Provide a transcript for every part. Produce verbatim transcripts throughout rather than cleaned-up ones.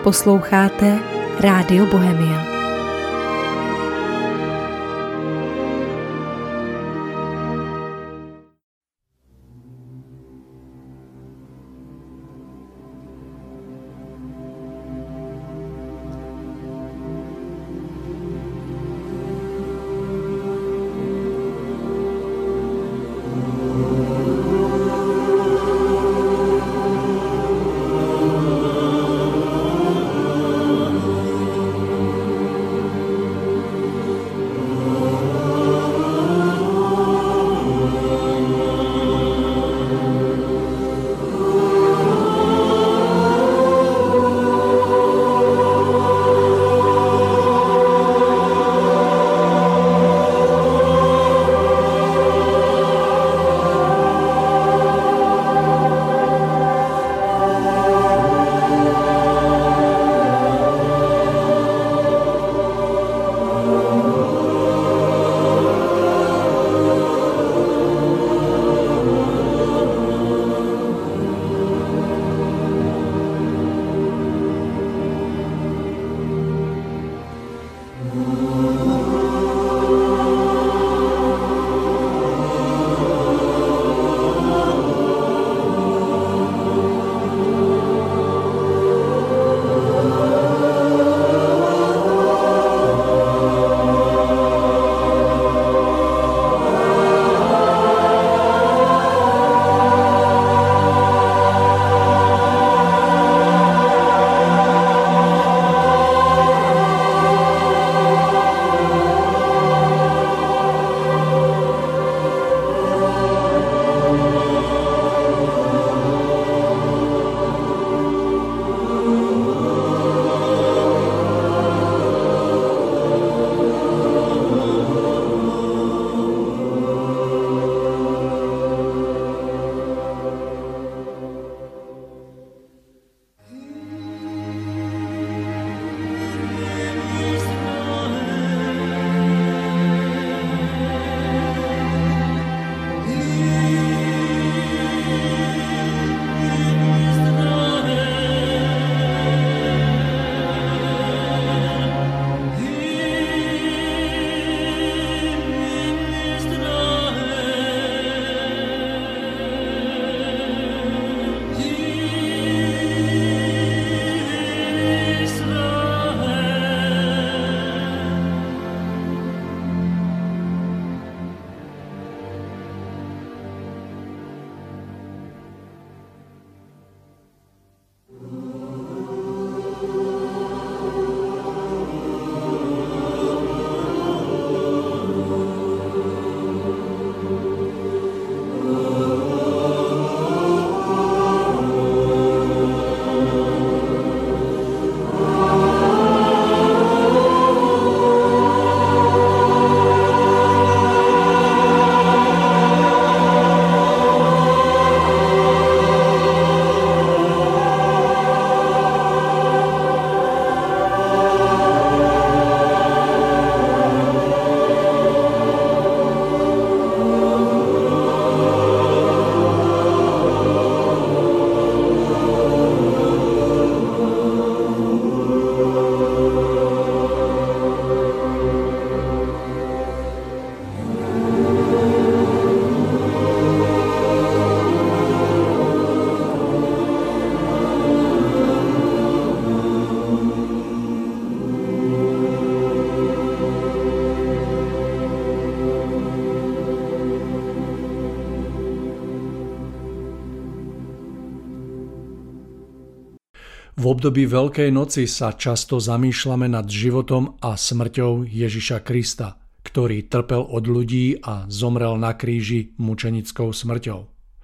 Posloucháte Rádio Bohemia. V období Veľkej noci sa často zamýšľame nad životom a smrťou Ježiša Krista, ktorý trpel od ľudí a zomrel na kríži mučenickou smrťou.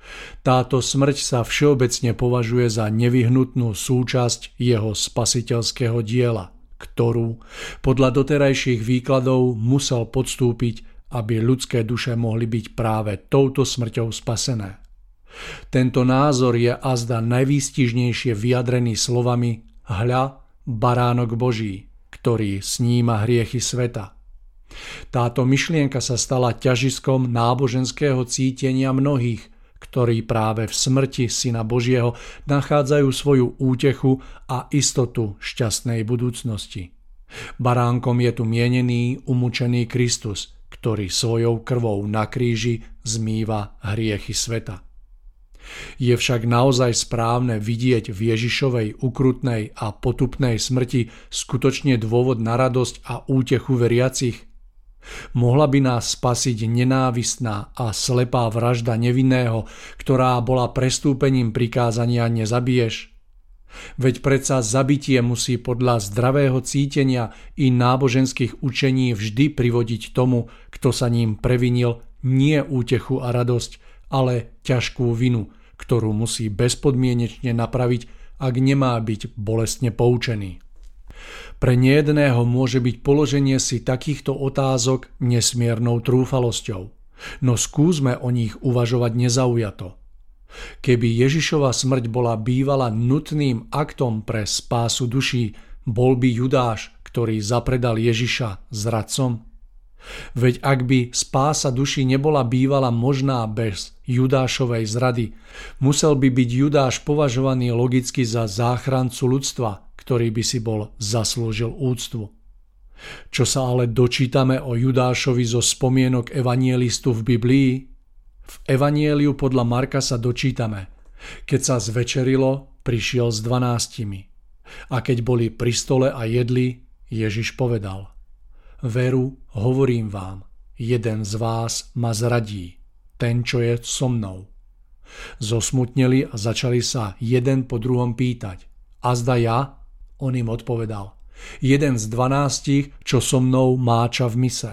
Táto smrť sa všeobecne považuje za nevyhnutnú súčasť jeho spasiteľského diela, ktorú podľa doterajších výkladov musel podstúpiť, aby ľudské duše mohli byť práve touto smrťou spasené. Tento názor je azda najvýstižnejšie vyjadrený slovami Hľa, baránok Boží, ktorý sníma hriechy sveta. Táto myšlienka sa stala ťažiskom náboženského cítenia mnohých, ktorí práve v smrti Syna Božieho nachádzajú svoju útechu a istotu šťastnej budúcnosti. Baránkom je tu mienený umučený Kristus, ktorý svojou krvou na kríži zmýva hriechy sveta. Je však naozaj správne vidieť v Ježišovej ukrutnej a potupnej smrti skutočne dôvod na radosť a útechu veriacich? Mohla by nás spasiť nenávistná a slepá vražda nevinného, ktorá bola prestúpením prikázania nezabiješ? Veď predsa zabitie musí podľa zdravého cítenia i náboženských učení vždy privodiť tomu, kto sa ním previnil, nie útechu a radosť, ale ťažkú vinu, ktorú musí bezpodmienečne napraviť, ak nemá byť bolestne poučený. Pre nejedného môže byť položenie si takýchto otázok nesmiernou trúfalosťou, no skúsme o nich uvažovať nezaujato. Keby Ježišova smrť bola bývala nutným aktom pre spásu duší, bol by Judáš, ktorý zapredal Ježiša, zradcom? Veď ak by spása duší nebola bývala možná bez Judášovej zrady, musel by byť Judáš považovaný logicky za záchrancu ľudstva, ktorý by si bol zaslúžil úctu. Čo sa ale dočítame o Judášovi zo spomienok evanielistu v Biblii? V evanieliu podľa Marka sa dočítame: keď sa zvečerilo, prišiel s dvanástimi. A keď boli pri stole a jedli, Ježiš povedal: veru, hovorím vám, jeden z vás ma zradí, ten, čo je so mnou. Zosmutneli a začali sa jeden po druhom pýtať: azda ja? On im odpovedal: jeden z dvanástich, čo so mnou máča v mise.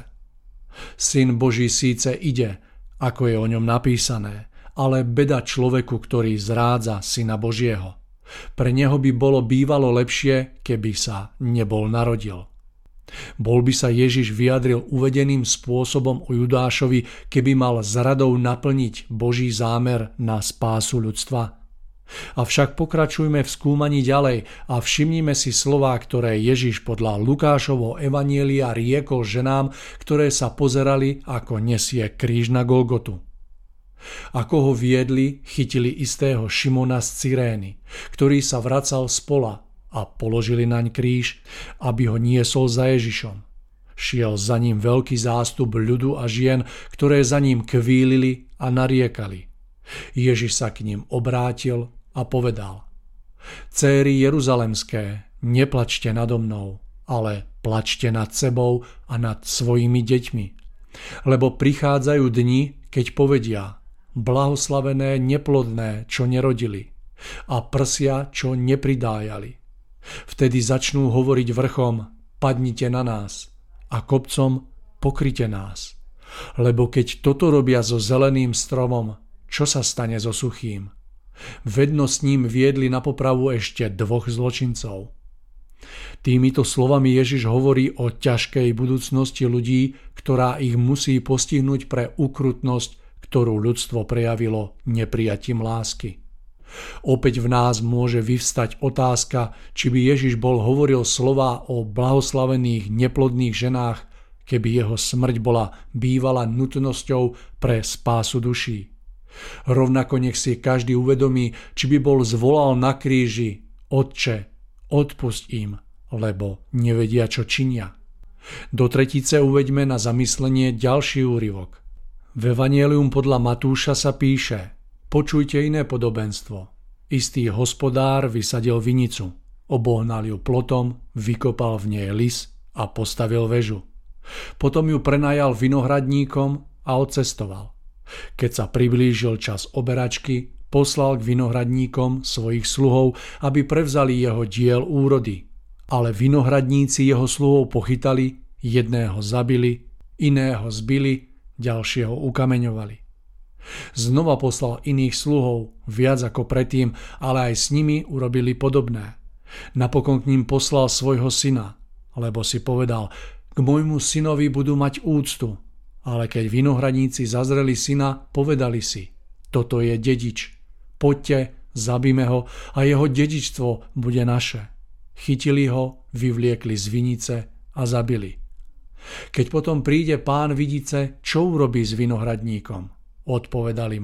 Syn Boží síce ide, ako je o ňom napísané, ale beda človeku, ktorý zrádza Syna Božieho. Pre neho by bolo bývalo lepšie, keby sa nebol narodil. Bol by sa Ježiš vyjadril uvedeným spôsobom o Judášovi, keby mal zradou naplniť Boží zámer na spásu ľudstva? Avšak pokračujme v skúmaní ďalej a všimnime si slová, ktoré Ježiš podľa Lukášovho evanielia riekol ženám, ktoré sa pozerali, ako nesie kríž na Golgotu. Ako ho viedli, chytili istého Šimona z Cyrény, ktorý sa vracal z pola, a položili naň kríž, aby ho niesol za Ježišom. Šiel za ním veľký zástup ľudu a žien, ktoré za ním kvílili a nariekali. Ježiš sa k ním obrátil a povedal: Céry Jeruzalemské, neplačte nado mnou, ale plačte nad sebou a nad svojimi deťmi. Lebo prichádzajú dni, keď povedia: blahoslavené neplodné, čo nerodili, a prsia, čo nepridájali. Vtedy začnú hovoriť vrchom: padnite na nás, a kopcom: pokryte nás. Lebo keď toto robia so zeleným stromom, čo sa stane so suchým? Vedno s ním viedli na popravu ešte dvoch zločincov. Týmito slovami Ježiš hovorí o ťažkej budúcnosti ľudí, ktorá ich musí postihnúť pre ukrutnosť, ktorú ľudstvo prejavilo neprijatím lásky. Opäť v nás môže vyvstať otázka, či by Ježiš bol hovoril slová o blahoslavených neplodných ženách, keby jeho smrť bola bývala nutnosťou pre spásu duší. Rovnako nech si každý uvedomí, či by bol zvolal na kríži: Otče, odpusť im, lebo nevedia, čo činia. Do tretice uveďme na zamyslenie ďalší úryvok. V Evangelium podľa Matúša sa píše: počujte iné podobenstvo. Istý hospodár vysadil vinicu, obohnal ju plotom, vykopal v nej lis a postavil väžu. Potom ju prenajal vinohradníkom a odcestoval. Keď sa priblížil čas oberačky, poslal k vinohradníkom svojich sluhov, aby prevzali jeho diel úrody. Ale vinohradníci jeho sluhov pochytali, jedného zabili, iného zbili, ďalšieho ukameňovali. Znova poslal iných sluhov, viac ako predtým, ale aj s nimi urobili podobné. Napokon k ním poslal svojho syna, lebo si povedal: k môjmu synovi budú mať úctu. Ale keď vinohradníci zazreli syna, povedali si: toto je dedič. Poďte, zabíme ho a jeho dedičstvo bude naše. Chytili ho, vyvliekli z vinice a zabili. Keď potom príde pán vidice, čo urobí s vinohradníkom? Odpovedali mu: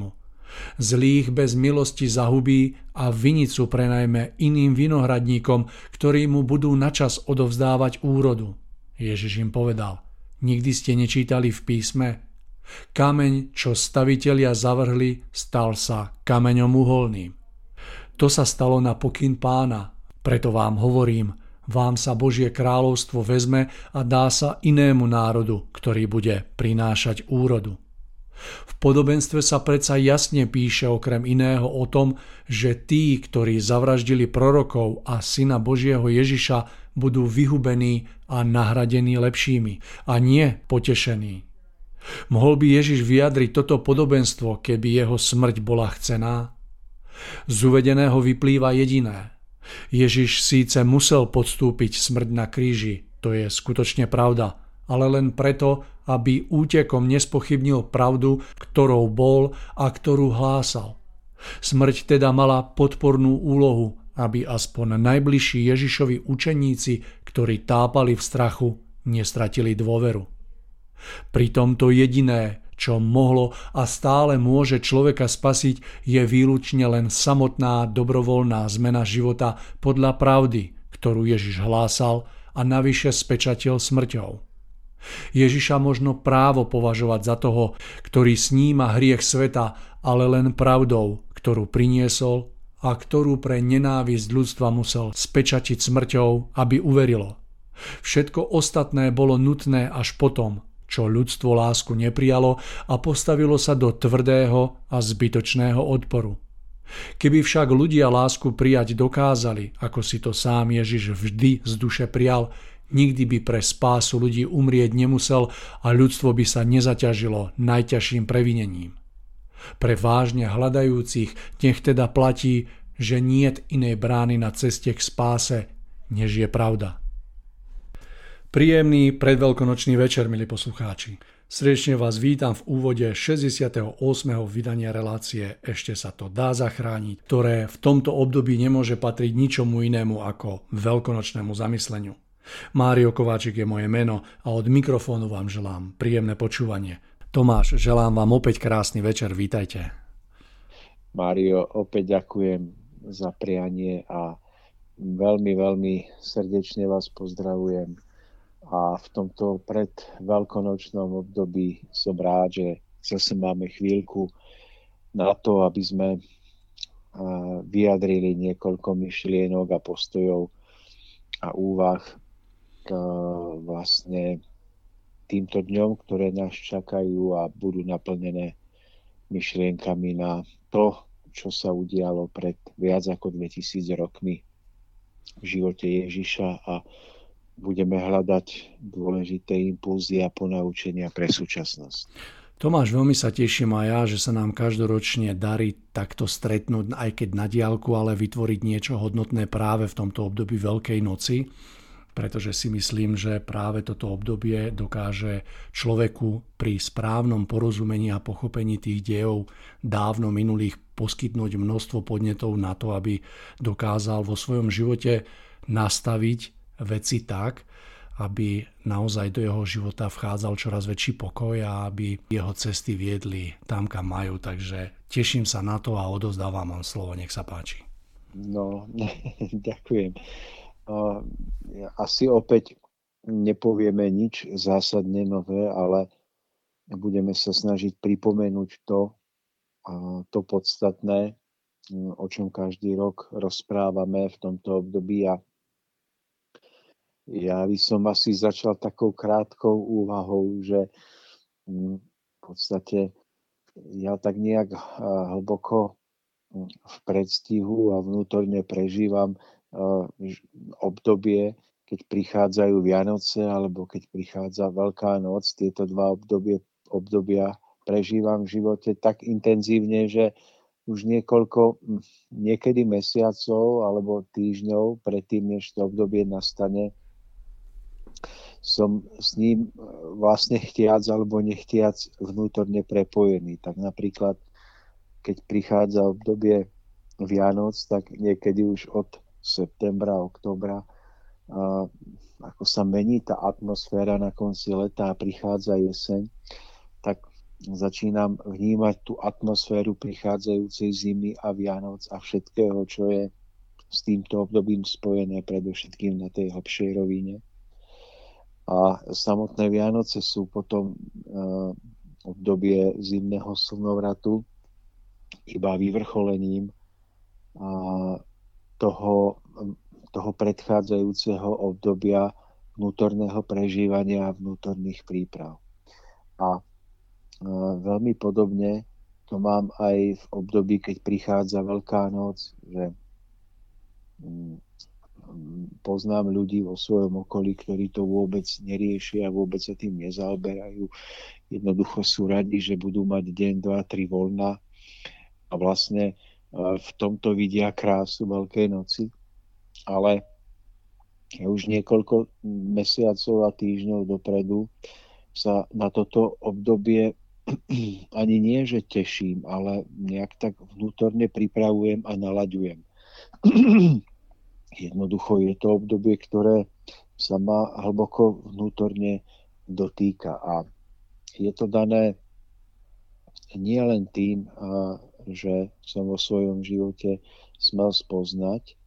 Zlých bez milosti zahubí a vinicu prenajme iným vinohradníkom, ktorí mu budú načas odovzdávať úrodu. Ježiš im povedal: nikdy ste nečítali v písme? Kameň, čo stavitelia zavrhli, stal sa kameňom uholným. To sa stalo na pokyn Pána. Preto vám hovorím, vám sa Božie kráľovstvo vezme a dá sa inému národu, ktorý bude prinášať úrodu. V podobenstve sa predsa jasne píše okrem iného o tom, že tí, ktorí zavraždili prorokov a syna Božieho Ježiša, budú vyhubení a nahradení lepšími a nie potešení. Mohol by Ježiš vyjadriť toto podobenstvo, keby jeho smrť bola chcená? Z uvedeného vyplýva jediné. Ježiš síce musel podstúpiť smrť na kríži, to je skutočne pravda, ale len preto, aby útekom nespochybnil pravdu, ktorou bol a ktorú hlásal. Smrť teda mala podpornú úlohu, aby aspoň najbližší Ježišovi učeníci, ktorí tápali v strachu, nestratili dôveru. Pritom to jediné, čo mohlo a stále môže človeka spasiť, je výlučne len samotná dobrovoľná zmena života podľa pravdy, ktorú Ježiš hlásal a navyše spečatil smrťou. Ježiša možno právo považovať za toho, ktorý sníma hriech sveta, ale len pravdou, ktorú priniesol a ktorú pre nenávisť ľudstva musel spečatiť smrťou, aby uverilo. Všetko ostatné bolo nutné až potom, čo ľudstvo lásku neprijalo a postavilo sa do tvrdého a zbytočného odporu. Keby však ľudia lásku prijať dokázali, ako si to sám Ježiš vždy z duše prijal, nikdy by pre spásu ľudí umrieť nemusel a ľudstvo by sa nezaťažilo najťažším previnením. Pre vážne hľadajúcich nech teda platí, že niet inej brány na ceste k spáse, než je pravda. Príjemný predveľkonočný večer, milí poslucháči. Srdečne vás vítam v úvode šesťdesiateho ôsmeho vydania relácie Ešte sa to dá zachrániť, ktoré v tomto období nemôže patriť ničomu inému ako veľkonočnému zamysleniu. Mário Kováčik je moje meno a od mikrofónu vám želám príjemné počúvanie. Tomáš, želám vám opäť krásny večer, vítajte. Mário, opäť ďakujem za prianie a veľmi, veľmi srdečne vás pozdravujem. A v tomto predveľkonočnom období som rád, že zase máme chvíľku na to, aby sme vyjadrili niekoľko myšlienok a postojov a úvah k vlastne týmto dňom, ktoré nás čakajú a budú naplnené myšlienkami na to, čo sa udialo pred viac ako dvetisíc rokmi v živote Ježiša a budeme hľadať dôležité impulzy a ponaučenia pre súčasnosť. Tomáš, veľmi sa teším aj ja, že sa nám každoročne darí takto stretnúť, aj keď na diaľku, ale vytvoriť niečo hodnotné práve v tomto období Veľkej noci, pretože si myslím, že práve toto obdobie dokáže človeku pri správnom porozumení a pochopení tých dejov dávno minulých poskytnúť množstvo podnetov na to, aby dokázal vo svojom živote nastaviť veci tak, aby naozaj do jeho života vchádzal čoraz väčší pokoj a aby jeho cesty viedli tam, kam majú. Takže teším sa na to a odovzdávam vám slovo. Nech sa páči. No, ďakujem. Asi opäť nepovieme nič zásadne nové, ale budeme sa snažiť pripomenúť to, to podstatné, o čom každý rok rozprávame v tomto období. A ja by som asi začal takou krátkou úvahou, že v podstate ja tak nejak hlboko v predstihu a vnútorne prežívam obdobie, keď prichádzajú Vianoce alebo keď prichádza Veľká noc. Tieto dva obdobie, obdobia prežívam v živote tak intenzívne, že už niekoľko, niekedy mesiacov alebo týždňov predtým, než to obdobie nastane, som s ním vlastne chtiac alebo nechtiac vnútorne prepojený. Tak napríklad, keď prichádza obdobie Vianoc, tak niekedy už od septembra, októbra, ako sa mení tá atmosféra na konci leta a prichádza jeseň, tak začínam vnímať tú atmosféru prichádzajúcej zimy a Vianoc a všetkého, čo je s týmto obdobím spojené, predovšetkým na tej hlbšej rovine. A samotné Vianoce sú potom uh, obdobie zimného slnovratu iba vyvrcholením uh, toho, toho predchádzajúceho obdobia vnútorného prežívania a vnútorných príprav. A uh, veľmi podobne to mám aj v období, keď prichádza Veľká noc, že um, poznám ľudí vo svojom okolí, ktorí to vôbec neriešia, vôbec sa tým nezaoberajú. Jednoducho sú radi, že budú mať deň, dva, tri voľna a vlastne v tomto vidia krásu Veľkej noci. Ale už niekoľko mesiacov a týždňov dopredu sa na toto obdobie ani nie, že teším, ale nejak tak vnútorne pripravujem a nalaďujem. Jednoducho je to obdobie, ktoré sa ma hlboko vnútorne dotýka. A je to dané nie len tým, že som vo svojom živote smel spoznať,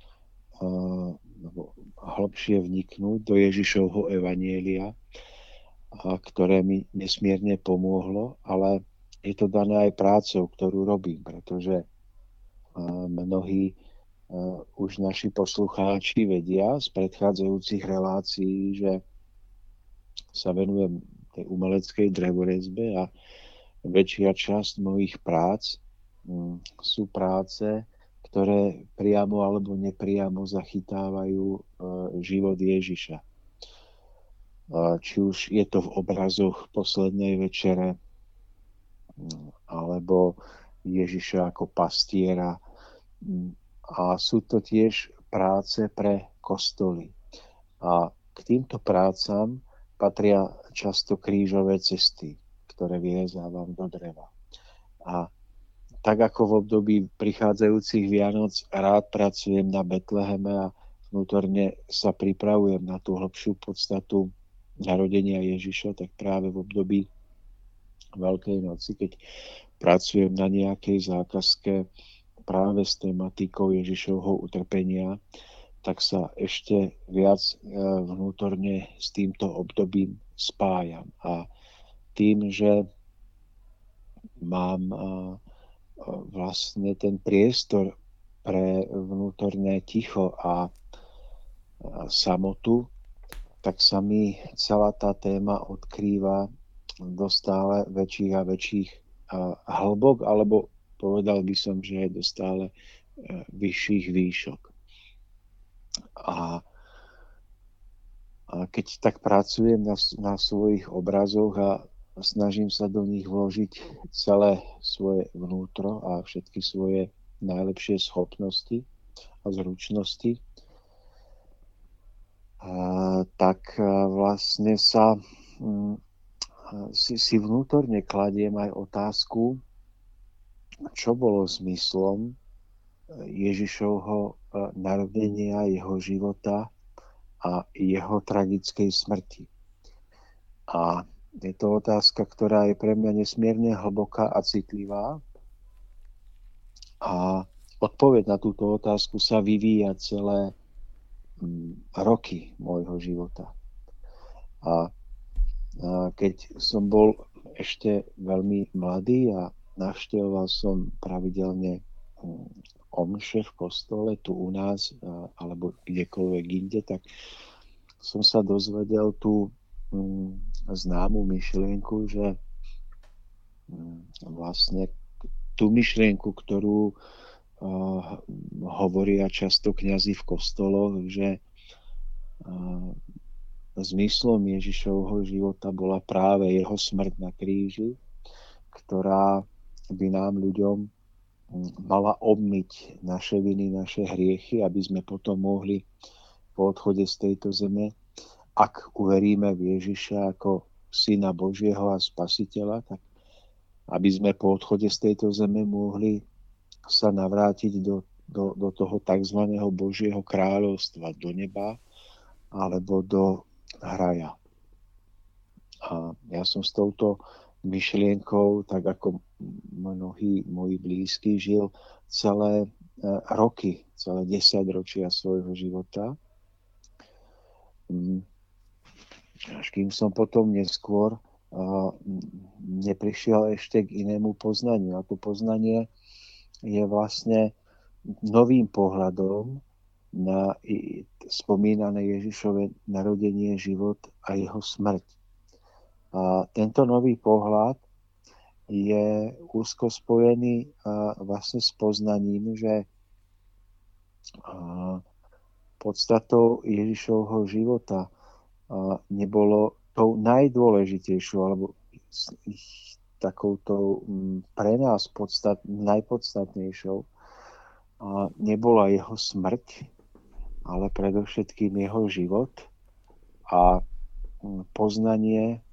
hlbšie vniknúť do Ježišovho evanjelia, ktoré mi nesmierne pomohlo, ale je to dané aj prácou, ktorú robím, pretože mnohí Uh, už naši poslucháči vedia z predchádzajúcich relácií, že sa venujem tej umeleckej drevorezbe a väčšia časť mojich prác um, sú práce, ktoré priamo alebo nepriamo zachytávajú uh, život Ježiša. Uh, či už je to v obrazoch Poslednej večere, um, alebo Ježiša ako pastiera, um, a sú to tiež práce pre kostoly. A k týmto prácam patria často krížové cesty, ktoré vyrezávam do dreva. A tak ako v období prichádzajúcich Vianoc rád pracujem na Betleheme a vnútorne sa pripravujem na tú hlbšiu podstatu narodenia Ježiša, tak práve v období Veľkej noci, keď pracujem na nejakej zákazke práve s tematikou Ježišovho utrpenia, tak sa ešte viac vnútorne s týmto obdobím spájam. A tým, že mám vlastne ten priestor pre vnútorné ticho a samotu, tak sa mi celá tá téma odkrýva do stále väčších a väčších hĺbok, alebo povedal by som, že aj do stále vyšších výšok. A, a keď tak pracujem na, na svojich obrazoch a snažím sa do nich vložiť celé svoje vnútro a všetky svoje najlepšie schopnosti a zručnosti, a, tak vlastne sa m, si, si vnútorne kladiem aj otázku, čo bolo zmyslom Ježišovho narodenia, jeho života a jeho tragickej smrti. A je to otázka, ktorá je pre mňa nesmierne hlboká a citlivá. A odpoveď na túto otázku sa vyvíja celé roky môjho života. A keď som bol ešte veľmi mladý a navštevoval som pravidelne omše v kostole tu u nás alebo kdekoľvek inde, tak som sa dozvedel tú známu myšlienku, že vlastne tú myšlienku, ktorú hovoria často kňazi v kostoloch, že zmyslom Ježišovho života bola práve jeho smrť na kríži, ktorá by nám ľuďom mala obmyť naše viny, naše hriechy, aby sme potom mohli po odchode z tejto zeme, ak uveríme v Ježiša ako Syna Božieho a Spasiteľa, tak aby sme po odchode z tejto zeme mohli sa navrátiť do, do, do toho tzv. Božieho kráľovstva, do neba alebo do raja. A ja som s touto myšlienkou, tak ako mnohí moji blízky, žil celé roky, celé desaťročia svojho života. Až kým som potom neskôr neprišiel ešte k inému poznaniu. A to poznanie je vlastne novým pohľadom na spomínané Ježišove narodenie, život a jeho smrť. A tento nový pohľad je úzko spojený vlastne s poznaním, že podstatou Ježišovho života nebolo tou najdôležitejšou alebo takouto pre nás podstat, najpodstatnejšou nebola jeho smrť, ale predovšetkým jeho život a poznanie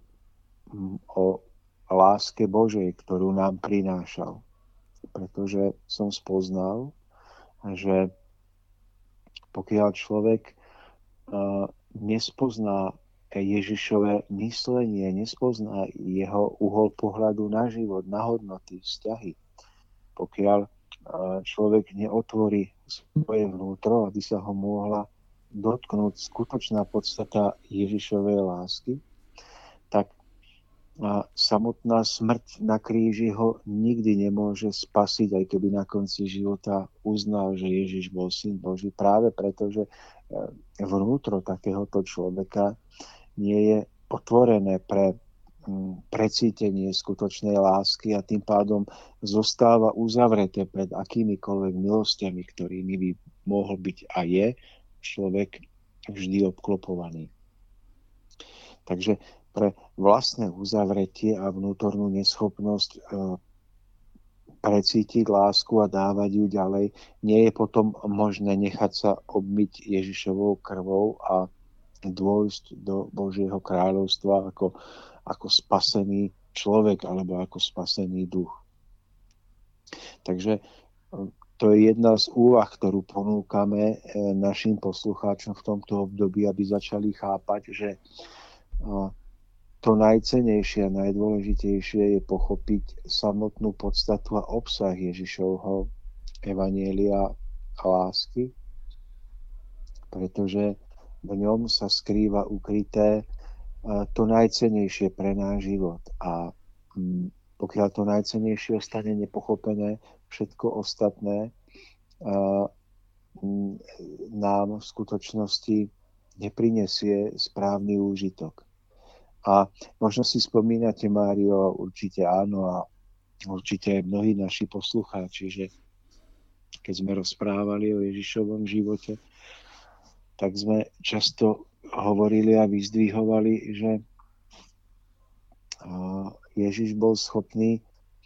o láske Božej, ktorú nám prinášal. Pretože som spoznal, že pokiaľ človek nespozná Ježišové myslenie, nespozná jeho uhol pohľadu na život, na hodnoty, vzťahy, pokiaľ človek neotvorí svoje vnútro, aby sa ho mohla dotknúť skutočná podstata Ježišovej lásky, tak samotná smrť na kríži ho nikdy nemôže spasiť, aj keby na konci života uznal, že Ježiš bol syn Boží, práve preto, že vnútro takéhoto človeka nie je otvorené pre precítenie skutočnej lásky a tým pádom zostáva uzavreté pred akýmikoľvek milostiami, ktorými by mohol byť a je človek vždy obklopovaný. Takže pre vlastné uzavretie a vnútornú neschopnosť precítiť lásku a dávať ju ďalej, nie je potom možné nechať sa obmyť Ježišovou krvou a dôjsť do Božieho kráľovstva ako, ako spasený človek alebo ako spasený duch. Takže to je jedna z úvah, ktorú ponúkame našim poslucháčom v tomto období, aby začali chápať, že to najcennejšie a najdôležitejšie je pochopiť samotnú podstatu a obsah Ježišovho evanjelia a lásky, pretože v ňom sa skrýva ukryté to najcennejšie pre náš život. A pokiaľ to najcennejšie ostane nepochopené, všetko ostatné nám v skutočnosti neprinesie správny úžitok. A možno si spomínate, Mário, určite áno a určite aj mnohí naši poslucháči, že keď sme rozprávali o Ježišovom živote, tak sme často hovorili a vyzdvihovali, že Ježiš bol schopný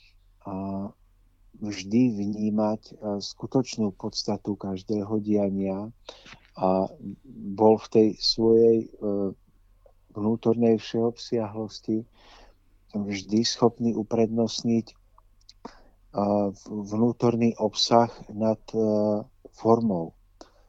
vždy vnímať skutočnú podstatu každého diania a bol v tej svojej vnútornej všeobsiahlosti vždy schopný uprednostniť vnútorný obsah nad formou.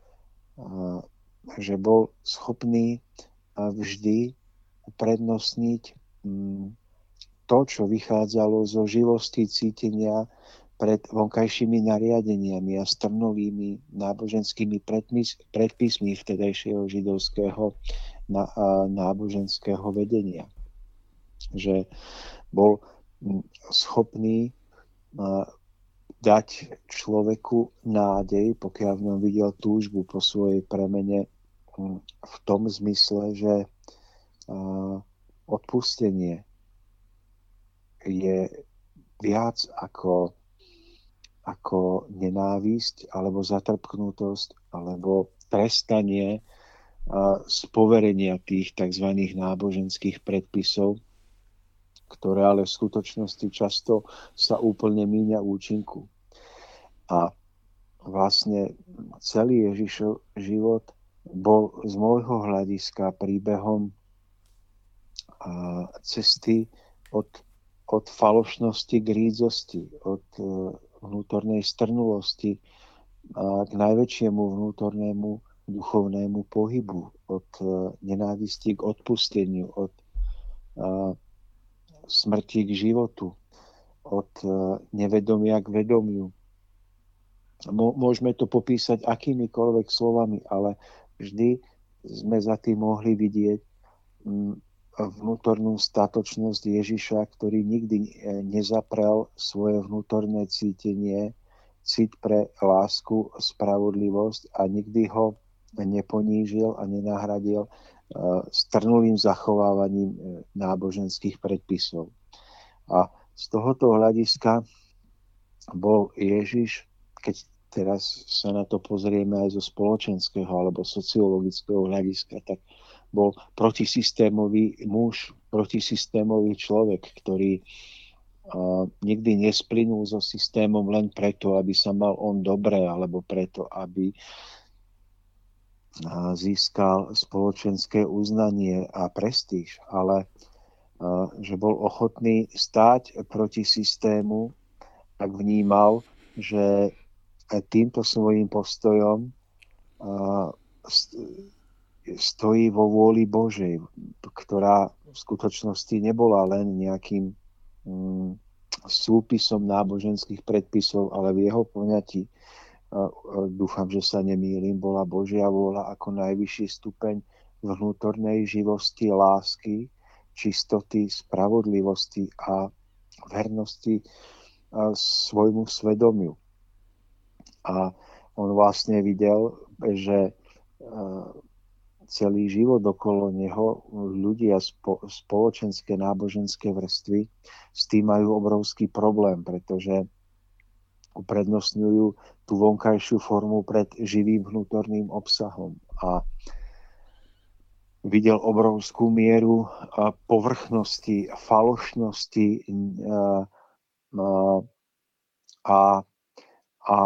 Že bol schopný vždy uprednostniť to, čo vychádzalo zo živosti cítenia pred vonkajšími nariadeniami a strnovými náboženskými predpismi vtedajšieho židovského náboženského vedenia. Že bol schopný dať človeku nádej, pokiaľ v ňom videl túžbu po svojej premene v tom zmysle, že odpustenie je viac ako, ako nenávisť alebo zatrpknutosť alebo trestanie z poverenia tých tzv. Náboženských predpisov, ktoré ale v skutočnosti často sa úplne míňa účinku. A vlastne celý Ježišov život bol z môjho hľadiska príbehom cesty od, od falošnosti k rídzosti, od vnútornej strnulosti k najväčšiemu vnútornému duchovnému pohybu, od nenávisti k odpusteniu, od smrti k životu, od nevedomia k vedomiu. Môžeme to popísať akýmikoľvek slovami, ale vždy sme za tým mohli vidieť vnútornú statočnosť Ježiša, ktorý nikdy nezaprel svoje vnútorné cítenie, cít pre lásku, spravodlivosť a nikdy ho neponížil a nenahradil strnulým zachovávaním náboženských predpisov. A z tohoto hľadiska bol Ježiš, keď teraz sa na to pozrieme aj zo spoločenského alebo sociologického hľadiska, tak bol protisystémový muž, protisystémový človek, ktorý uh, nikdy nesplynul so systémom len preto, aby sa mal on dobre, alebo preto, aby uh, získal spoločenské uznanie a prestíž, ale uh, že bol ochotný stáť proti systému, tak vnímal, že týmto svojím postojom uh, st- stojí vo vôli Božej, ktorá v skutočnosti nebola len nejakým um, súpisom náboženských predpisov, ale v jeho poňatí, uh, uh, dúfam, že sa nemýlim, bola Božia vôľa ako najvyšší stupeň vnútornej živosti, lásky, čistoty, spravodlivosti a vernosti uh, svojmu svedomiu. A on vlastne videl, že uh, celý život okolo neho, ľudia, spo, spoločenské, náboženské vrstvy, s tým majú obrovský problém, pretože uprednostňujú tú vonkajšiu formu pred živým vnútorným obsahom. A videl obrovskú mieru povrchnosti, falošnosti a, a, a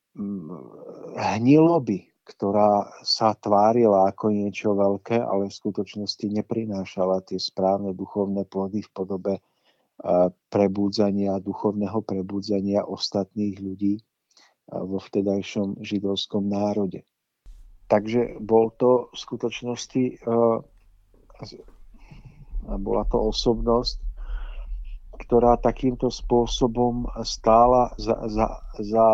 hniloby, ktorá sa tvárila ako niečo veľké, ale v skutočnosti neprinášala tie správne duchovné plody v podobe prebúdzania, duchovného prebúdzania ostatných ľudí vo vtedajšom židovskom národe. Takže bol to v skutočnosti bola to osobnosť, ktorá takýmto spôsobom stála za, za, za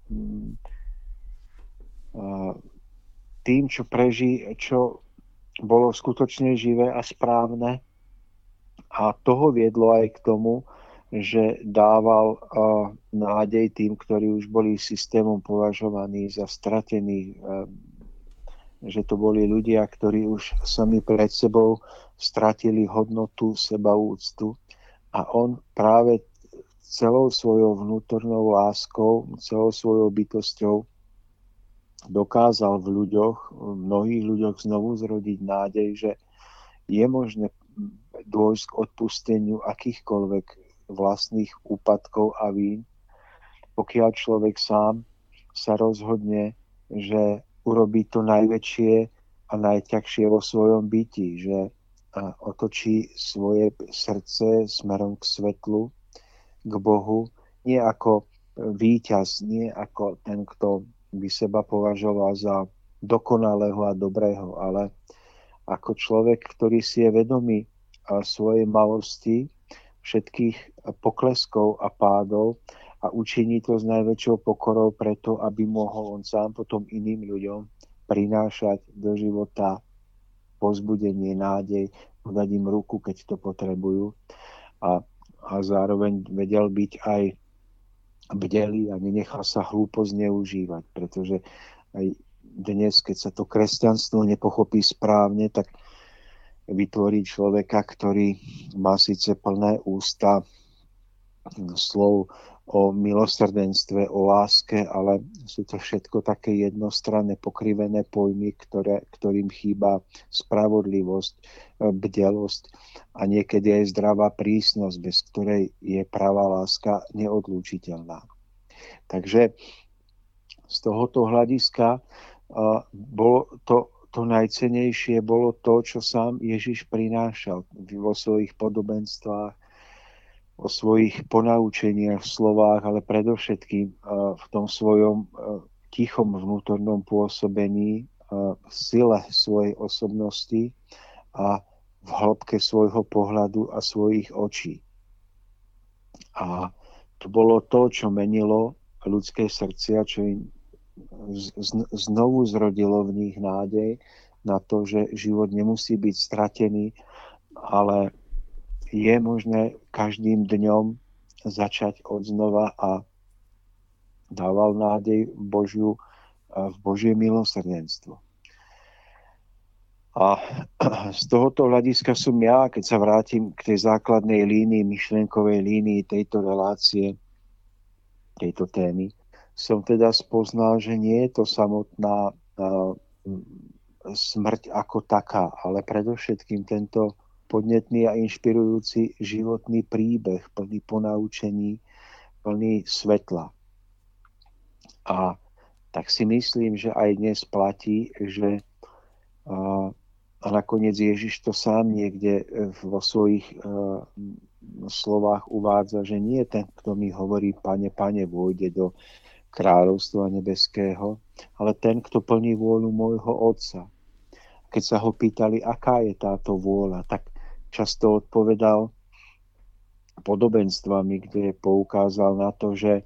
tým, čo preží, čo bolo skutočne živé a správne. A toho viedlo aj k tomu, že dával uh, nádej tým, ktorí už boli systémom považovaní za stratených, uh, že to boli ľudia, ktorí už sami pred sebou stratili hodnotu, sebaúctu. A on práve celou svojou vnútornou láskou, celou svojou bytosťou dokázal v ľuďoch, v mnohých ľuďoch znovu zrodiť nádej, že je možné dôjsť k odpusteniu akýchkoľvek vlastných úpadkov a vín, pokiaľ človek sám sa rozhodne, že urobí to najväčšie a najťažšie vo svojom byti, že otočí svoje srdce smerom k svetlu, k Bohu, nie ako víťaz, nie ako ten, kto by seba považoval za dokonalého a dobrého, ale ako človek, ktorý si je vedomý svojej malosti, všetkých pokleskov a pádov a učiní to s najväčšou pokorou preto, aby mohol on sám potom iným ľuďom prinášať do života povzbudenie, nádej, podať im ruku, keď to potrebujú a, a zároveň vedel byť aj bdelý a nenechal sa hlúpo zneužívať, pretože aj dnes, keď sa to kresťanstvo nepochopí správne, tak vytvorí človeka, ktorý má síce plné ústa slov o milosrdenstve, o láske, ale sú to všetko také jednostranné, pokrivené pojmy, ktoré, ktorým chýba spravodlivosť, bdelosť a niekedy aj zdravá prísnosť, bez ktorej je pravá láska neodlúčiteľná. Takže z tohoto hľadiska uh, bolo to, to najcennejšie bolo to, čo sám Ježiš prinášal vo svojich podobenstvách, o svojich ponaučeniach v slovách, ale predovšetkým v tom svojom tichom vnútornom pôsobení, v sile svojej osobnosti a v hĺbke svojho pohľadu a svojich očí. A to bolo to, čo menilo ľudské srdcia, čo im znovu zrodilo v nich nádej na to, že život nemusí byť stratený, ale je možné každým dňom začať odznova a dával nádej v, Božiu, v Božie milosrdenstvo. A z tohoto hľadiska som ja, keď sa vrátim k tej základnej línii, myšlienkovej línii tejto relácie, tejto témy, som teda spoznal, že nie je to samotná uh, smrť ako taká, ale predovšetkým tento podnetný a inšpirujúci životný príbeh, plný ponaučení, plný svetla. A tak si myslím, že aj dnes platí, že uh, a nakoniec Ježiš to sám niekde vo svojich uh, slovách uvádza, že nie ten, kto mi hovorí, Pane, Pane, vôjde do kráľovstva nebeského, ale ten, kto plní vôľu môjho Otca. Keď sa ho pýtali, aká je táto vôľa, tak často odpovedal podobenstvami, kde poukázal na to, že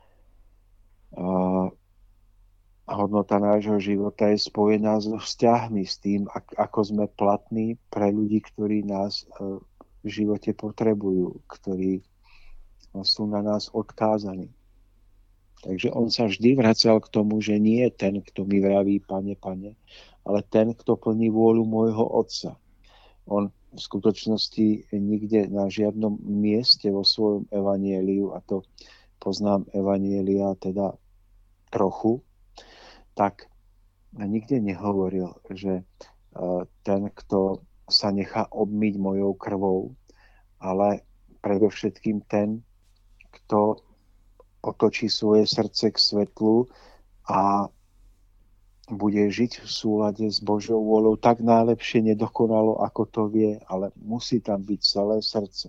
uh, hodnota nášho života je spojená so vzťahmi, s tým, ako sme platní pre ľudí, ktorí nás v živote potrebujú, ktorí sú na nás odkázaní. Takže on sa vždy vracal k tomu, že nie je ten, kto mi vraví, Pane, Pane, ale ten, kto plní vôľu môjho Otca. On v skutočnosti nikde na žiadnom mieste vo svojom evanjeliu, a to poznám evanjelia teda trochu, tak nikde nehovoril, že ten, kto sa nechá obmyť mojou krvou, ale predovšetkým ten, kto otočí svoje srdce k svetlu a bude žiť v súlade s Božou vôľou tak najlepšie nedokonalo, ako to vie, ale musí tam byť celé srdce.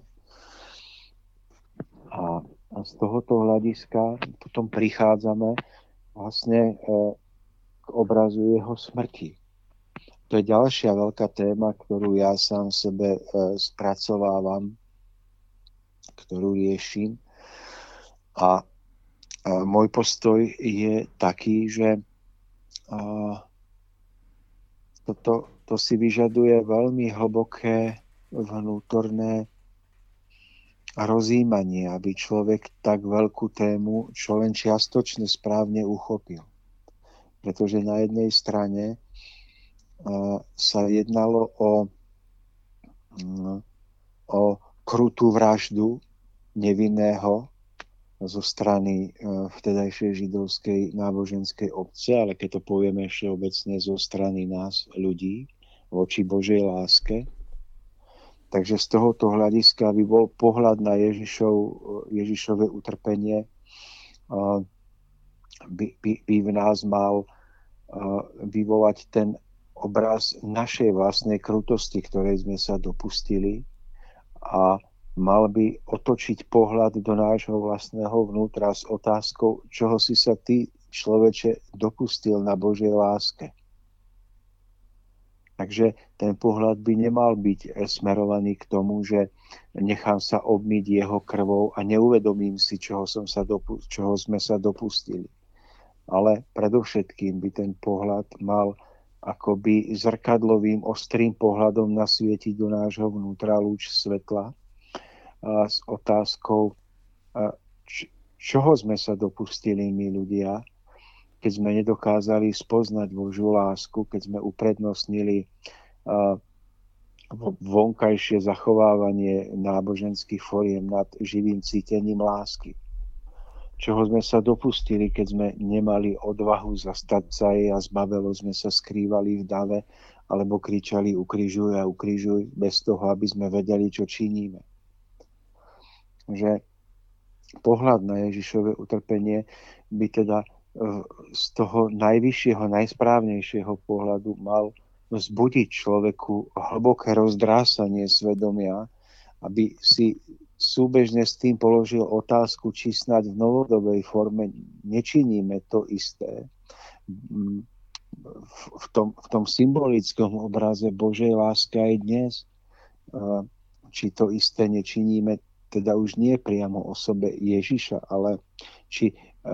A z tohoto hľadiska potom prichádzame vlastne k obrazu jeho smrti. To je ďalšia veľká téma, ktorú ja sám sebe e, spracovávam, ktorú riešim. A, a môj postoj je taký, že a, toto, to si vyžaduje veľmi hlboké vnútorné rozjímanie, aby človek tak veľkú tému čo len čiastočne správne uchopil. Pretože na jednej strane uh, sa jednalo o, um, o krutú vraždu nevinného zo strany uh, vtedajšej židovskej náboženskej obce, ale keď to povieme všeobecne zo strany nás, ľudí, voči Božej láske. Takže z tohoto hľadiska by bol pohľad na Ježišov, Ježišové utrpenie uh, By, by, by v nás mal uh, vyvolať ten obraz našej vlastnej krutosti, ktorej sme sa dopustili, a mal by otočiť pohľad do nášho vlastného vnútra s otázkou, čoho si sa ty, človeče, dopustil na Božej láske. Takže ten pohľad by nemal byť smerovaný k tomu, že nechám sa obmyť jeho krvou a neuvedomím si, čoho, som sa dopu- čoho sme sa dopustili. Ale predovšetkým by ten pohľad mal akoby zrkadlovým, ostrým pohľadom nasvietiť do nášho vnútra lúč svetla a s otázkou, č- čoho sme sa dopustili my ľudia, keď sme nedokázali spoznať Božiu lásku, keď sme uprednostnili vonkajšie zachovávanie náboženských foriem nad živým cítením lásky. Čoho sme sa dopustili, keď sme nemali odvahu zastať sa jej a z Babelu sme sa skrývali v dave alebo kričali ukrižuj a ukrižuj bez toho, aby sme vedeli, čo činíme. Že pohľad na Ježišové utrpenie by teda z toho najvyššieho, najsprávnejšieho pohľadu mal vzbudiť človeku hlboké rozdrásanie svedomia, aby si súbežne s tým položil otázku, či snáď v novodobej forme nečiníme to isté. V tom, v tom symbolickom obraze Božej lásky aj dnes, či to isté nečiníme teda už nie priamo o sobe Ježiša, ale či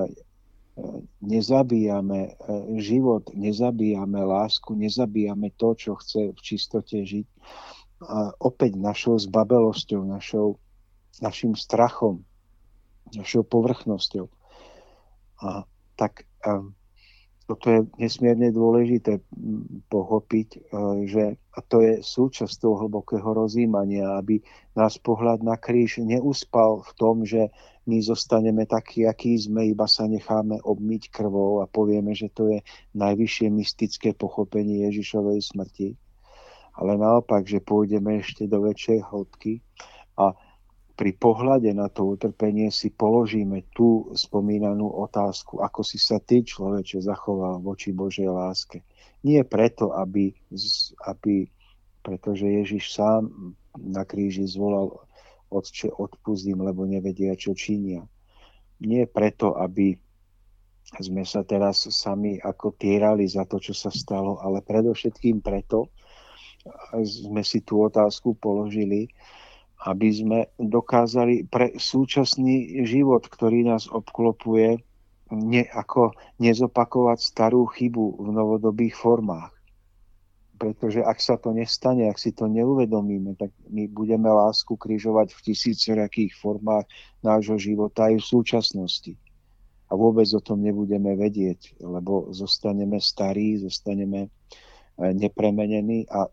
nezabíjame život, nezabíjame lásku, nezabíjame to, čo chce v čistote žiť. A opäť našou zbabelosťou, našou, našim strachom, našou povrchnosťou. A tak um, toto je nesmierne dôležité pochopiť, že a to je súčasť toho hlbokého rozjímania, aby nás pohľad na kríž neuspal v tom, že my zostaneme takí, akí sme, iba sa necháme obmyť krvou a povieme, že to je najvyššie mystické pochopenie Ježišovej smrti. Ale naopak, že pôjdeme ešte do väčšej hĺbky a pri pohľade na to utrpenie si položíme tú spomínanú otázku, ako si sa ty, človeče, zachoval voči Božej láske. Nie preto, aby, aby pretože Ježiš sám na kríži zvolal: Otče, odpustím, lebo nevedia, čo činia. Nie preto, aby sme sa teraz sami ako týrali za to, čo sa stalo, ale predovšetkým preto sme si tú otázku položili, aby sme dokázali pre súčasný život, ktorý nás obklopuje, ne, ako nezopakovať starú chybu v novodobých formách. Pretože ak sa to nestane, ak si to neuvedomíme, tak my budeme lásku križovať v tisícorakých formách nášho života aj v súčasnosti. A vôbec o tom nebudeme vedieť, lebo zostaneme starí, zostaneme nepremenení a,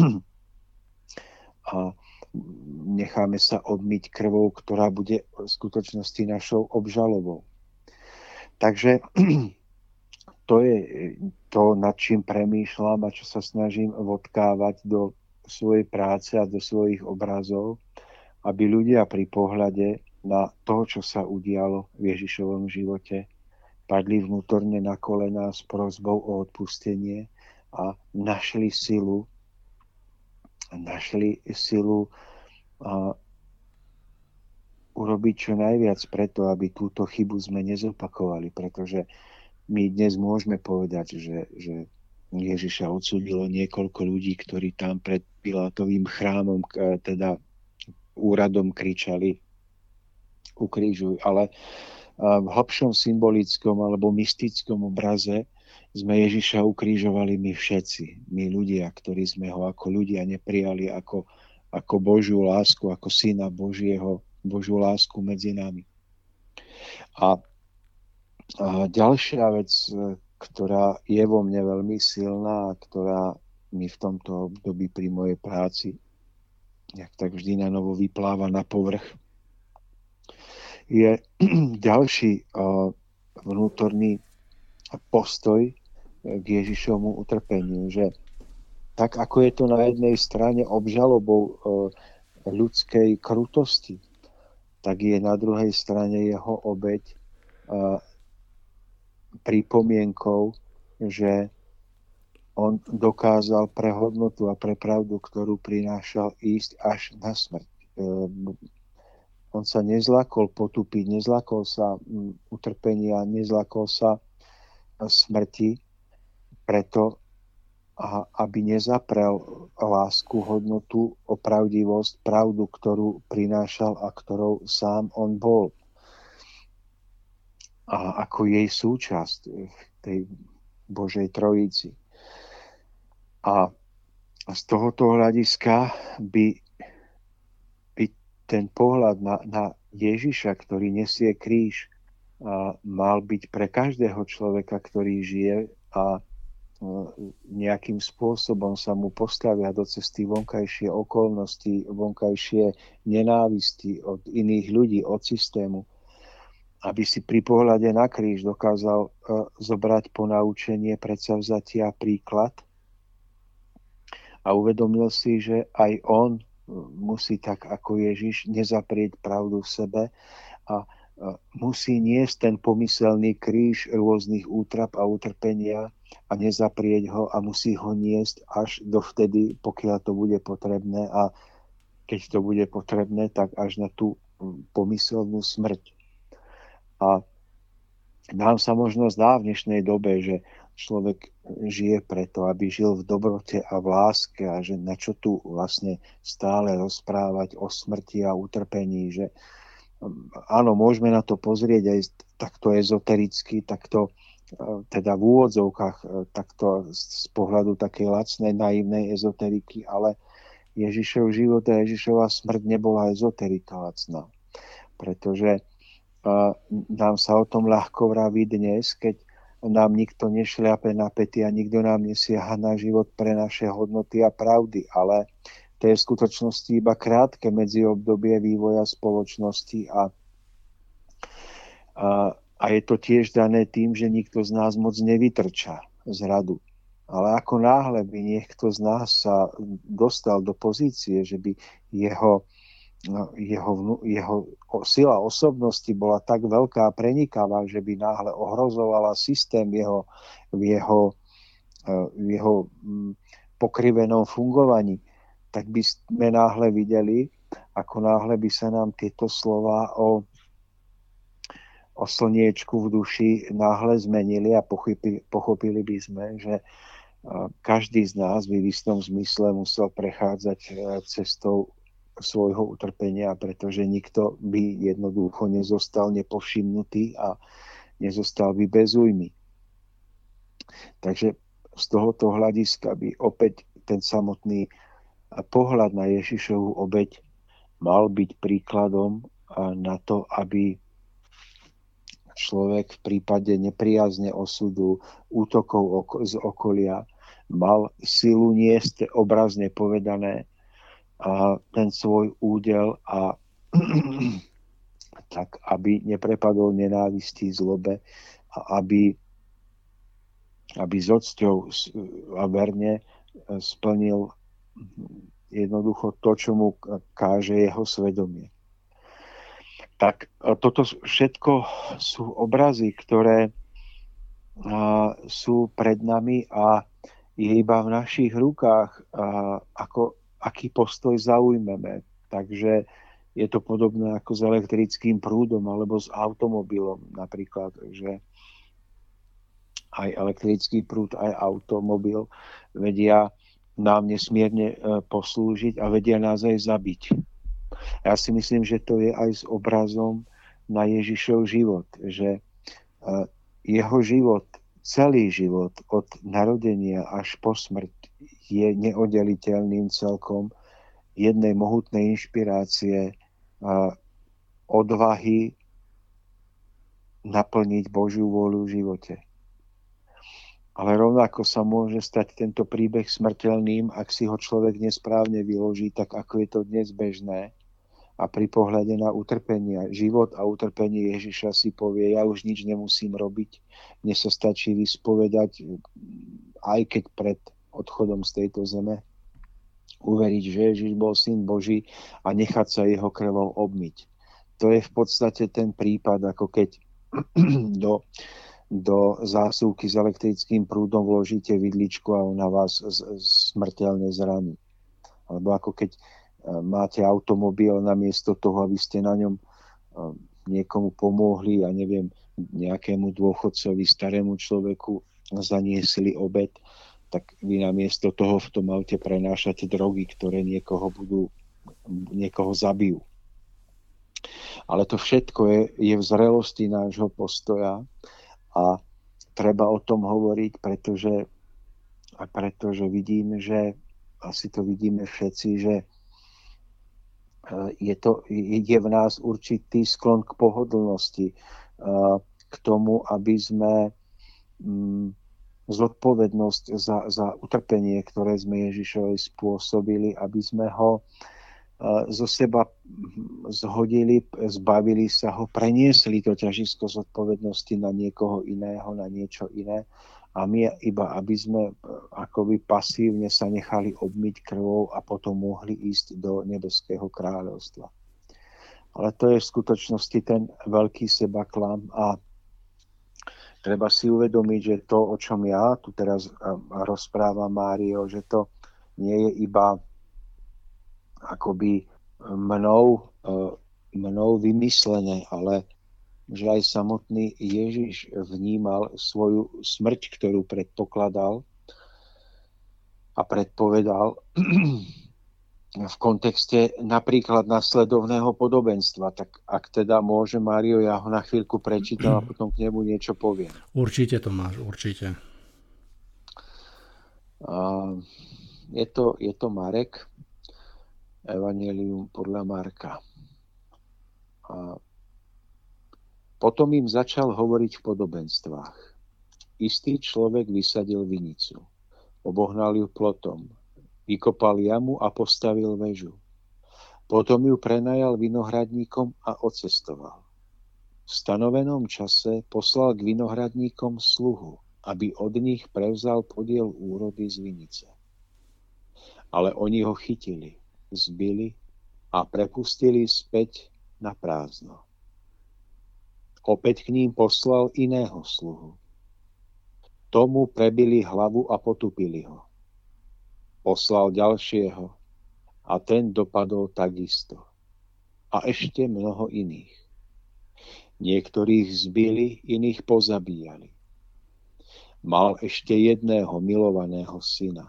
a necháme sa obmyť krvou, ktorá bude v skutočnosti našou obžalobou. Takže to je to, nad čím premýšľam a čo sa snažím vodkávať do svojej práce a do svojich obrazov, aby ľudia pri pohľade na to, čo sa udialo v Ježišovom živote, padli vnútorne na kolená s prosbou o odpustenie a našli silu našli silu a urobiť čo najviac preto, aby túto chybu sme nezopakovali, pretože my dnes môžeme povedať, že, že Ježiša odsúdilo niekoľko ľudí, ktorí tam pred Pilátovým chrámom, teda úradom kričali: ukrižuj. Ale v hlbšom symbolickom alebo mystickom obraze sme Ježiša ukrižovali my všetci. My ľudia, ktorí sme ho ako ľudia neprijali ako, ako Božiu lásku, ako Syna Božieho, Božiu lásku medzi nami. A, a ďalšia vec, ktorá je vo mne veľmi silná a ktorá mi v tomto období pri mojej práci jak tak vždy na novo vypláva na povrch, je ďalší uh, vnútorný postoj k Ježišovmu utrpeniu, že tak ako je to na jednej strane obžalobou uh, ľudskej krutosti, tak je na druhej strane jeho obeť uh, pripomienkou, že on dokázal pre hodnotu a pre pravdu, ktorú prinášal, ísť až na smrť. On sa nezlakol potupiť, nezlakol sa utrpenia, nezlakol sa smrti, preto, aby nezaprel lásku, hodnotu, opravdivosť, pravdu, ktorú prinášal a ktorou sám on bol. A ako jej súčasť v tej Božej Trojici. A z tohoto hľadiska by, by ten pohľad na, na Ježiša, ktorý nesie kríž, a mal byť pre každého človeka, ktorý žije a nejakým spôsobom sa mu postavia do cesty vonkajšie okolnosti, vonkajšie nenávisti od iných ľudí, od systému, aby si pri pohľade na kríž dokázal zobrať ponaučenie, predsavzatia, príklad a uvedomil si, že aj on musí tak ako Ježiš nezaprieť pravdu v sebe a musí niesť ten pomyselný kríž rôznych útrap a utrpenia a nezaprieť ho a musí ho niesť až dovtedy, pokiaľ to bude potrebné a keď to bude potrebné, tak až na tú pomyselnú smrť. A nám sa možno zdá v dnešnej dobe, že človek žije preto, aby žil v dobrote a v láske a že na čo tu vlastne stále rozprávať o smrti a utrpení, že áno, môžeme na to pozrieť aj takto ezotericky, takto teda v úvodzovkách, takto z pohľadu takej lacnej, naivnej ezoteriky, ale Ježišov život a Ježišova smrť nebola ezoterika lacná, pretože nám sa o tom ľahko vraví dnes, keď nám nikto nešľape na päty a nikto nám nesiaha na život pre naše hodnoty a pravdy, ale to je v skutočnosti iba krátke medziobdobie vývoja spoločnosti a, a, a je to tiež dané tým, že nikto z nás moc nevytrča z radu. Ale ako náhle by niekto z nás sa dostal do pozície, že by jeho Jeho, jeho sila osobnosti bola tak veľká a prenikavá, že by náhle ohrozovala systém jeho, v jeho, v jeho pokrivenom fungovaní, tak by sme náhle videli, ako náhle by sa nám tieto slova o, o slniečku v duši náhle zmenili a pochopili, pochopili by sme, že každý z nás by v istom zmysle musel prechádzať cestou svojho utrpenia, pretože nikto by jednoducho nezostal nepovšimnutý a nezostal by bez újmy. Takže z tohoto hľadiska by opäť ten samotný pohľad na Ježišovu obeť mal byť príkladom na to, aby človek v prípade nepriazne osudu, útokov z okolia mal silu niesť, obrazne povedané, a ten svoj údel a tak, aby neprepadol nenávisti, zlobe a aby, aby s ocťou a verne splnil jednoducho to, čo mu káže jeho svedomie. Tak toto všetko sú obrazy, ktoré sú pred nami a je iba v našich rukách, ako aký postoj zaujmeme. Takže je to podobné ako s elektrickým prúdom alebo s automobilom napríklad, že aj elektrický prúd, aj automobil vedia nám nesmierne poslúžiť a vedia nás aj zabiť. Ja si myslím, že to je aj s obrazom na Ježišov život, že jeho život, celý život od narodenia až po smrť je neoddeliteľným celkom jednej mohutnej inšpirácie a odvahy naplniť Božiu vôľu v živote. Ale rovnako sa môže stať tento príbeh smrteľným, ak si ho človek nesprávne vyloží, tak ako je to dnes bežné. A pri pohľade na utrpenie, život a utrpenie Ježiša si povie, ja už nič nemusím robiť, mne sa stačí vyspovedať, aj keď pred odchodom z tejto zeme, uveriť, že Ježiš bol syn Boží a nechať sa jeho krvou obmyť. To je v podstate ten prípad, ako keď do, do zásuvky s elektrickým prúdom vložíte vidličku a ona vás z, z, smrteľne zraní. Alebo ako keď máte automobil, namiesto toho, aby ste na ňom niekomu pomohli, ja neviem, nejakému dôchodcovi, starému človeku zaniesli obed, tak vy namiesto toho v tom aute prenášate drogy, ktoré niekoho budú, niekoho zabijú. Ale to všetko je, je v zrelosti nášho postoja a treba o tom hovoriť, pretože, a pretože vidím, že asi to vidíme všetci, že je, to, je v nás určitý sklon k pohodlnosti, k tomu, aby sme zodpovednosť za, za utrpenie, ktoré sme Ježišovi spôsobili, aby sme ho zo seba zhodili, zbavili sa ho, preniesli to ťažisko zodpovednosti na niekoho iného, na niečo iné. A my iba, aby sme akoby pasívne sa nechali obmyť krvou a potom mohli ísť do nebeského kráľovstva. Ale to je v skutočnosti ten veľký sebaklam a treba si uvedomiť, že to, o čom ja tu teraz rozprávam, Mário, že to nie je iba akoby mnou, mnou vymyslené, ale že aj samotný Ježiš vnímal svoju smrť, ktorú predpokladal a predpovedal v kontexte napríklad nasledovného podobenstva. Tak ak teda môže, Mário, ja ho na chvíľku prečítam a potom k nemu niečo poviem. Určite, Tomáš, určite. A je to, je to Marek, Evanjelium podľa Marka. A potom im začal hovoriť v podobenstvách. Istý človek vysadil vinicu, obohnal ju plotom, vykopal jamu a postavil väžu. Potom ju prenajal vinohradníkom a odcestoval. V stanovenom čase poslal k vinohradníkom sluhu, aby od nich prevzal podiel úrody z vinice. Ale oni ho chytili, zbili a prepustili späť na prázdno. Opäť k ním poslal iného sluhu. Tomu prebili hlavu a potupili ho. Poslal ďalšieho a ten dopadol takisto. A ešte mnoho iných. Niektorých zbili, iných pozabíjali. Mal ešte jedného milovaného syna.